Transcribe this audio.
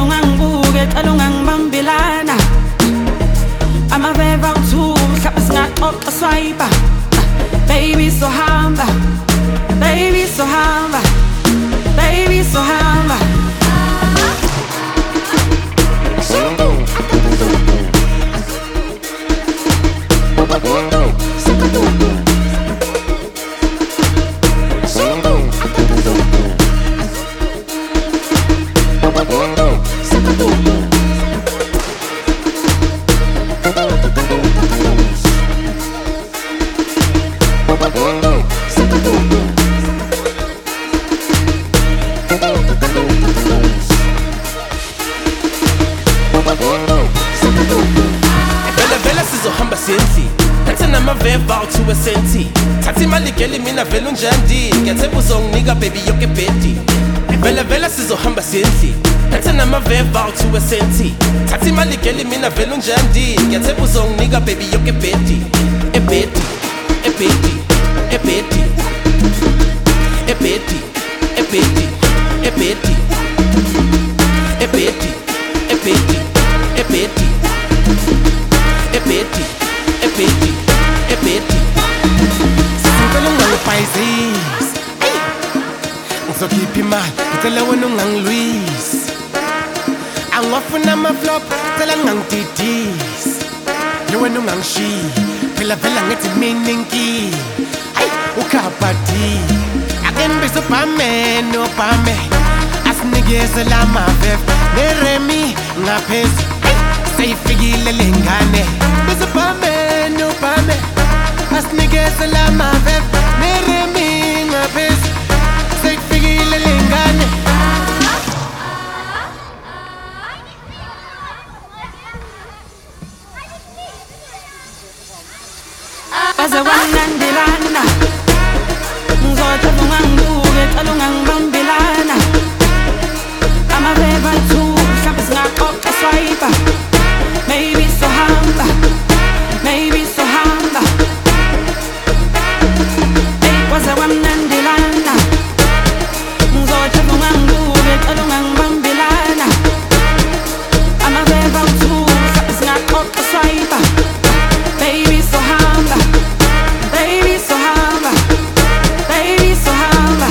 ungangibuke cela ungangibambilana amaveva uthu mhlawumbe singaxoxa swiper baby so hamba baby so hamba baby so hamba Vela sizohamba sensi Thathe namaveva uthiwe senti Thathe imali geli mina vele unjandi Ngiyethemba uzonginika baby yoke bedi Vela sizohamba sensi Thathe namaveva uthiwe senti Thathe imali geli mina vele unjandi Ngiyethemba uzonginika baby yoke bedi Ebedi, ebedi, ebedi Ebedi, ebedi, ebedi Ebedi, ebedi, ebedi Ebedi, ebedi, ebedi Ngicela ungangibhayizisi Ngizokhipha imali ngicela wena ungangilwisi Angwafuna ama-flop ngicela ngangididisi Ye wena ungangishiyi phela vela ngithi mina inkingi ukhabhadi ake ngibize ubhameni asinikeze la maveva neremi ngaphezu seyifikile le ngane bize ubhameni asinikeze la maveva neremi ngaphezu seyifikile le ngane baze wangilandelana ngizothi ungangibuke cela ungangibambilana amaveva uthu mhlawumbe singaxoxa swiper maybe so hamba maybe so hamba baze wangilandelana ngizothi ungangibuke cela ungangibambilana amaveva uthu mhlawumbe singaxoxa swiper baby so hamba baby so hamba baby so hamba